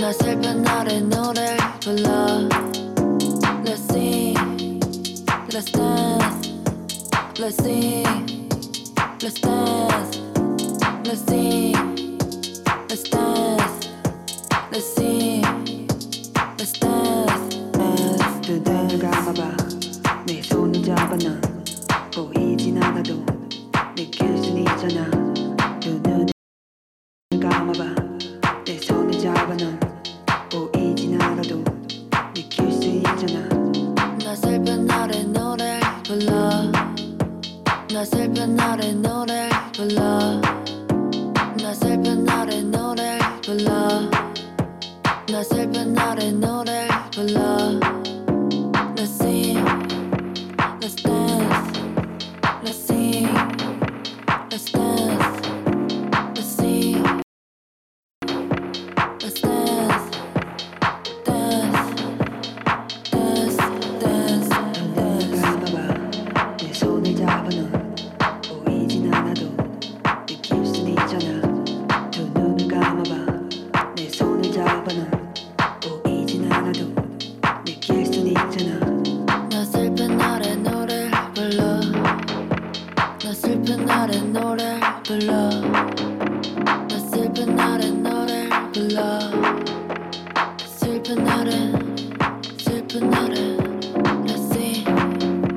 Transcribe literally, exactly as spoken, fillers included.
나 슬픈 날에 노래를 불러. Let's sing, let's dance, let's sing, let's dance, let's sing, let's dance, let's sing, let's dance. 두 눈을 감아봐. 내 손을 잡아. 넌 보이진 않아도 느낄 순 있잖아. 두 눈을 감아봐. 내 손을 잡아. 넌 보이진 않아도 느낄 수 있잖아. 나 슬픈 날에 노래를 불러. 나 슬픈 날에 노래를 불러. 나 슬픈 날에 노래를 불러. 나 슬픈 날에 노래를 불러. Let's sing, let's dance, let's sing, let's dance, let's sing, let's dance, dance, dance, dance, dance. 감아봐. 내 손을 잡아. 넌 보이진 않아도 느낄 순 있잖아. 두 눈을 감아봐. 내 손을 잡아. 넌 보이진 않아도 느낄 순 있잖아. 나 슬픈 날에 노래를 불러. 나 슬픈 날에 노래를 불러.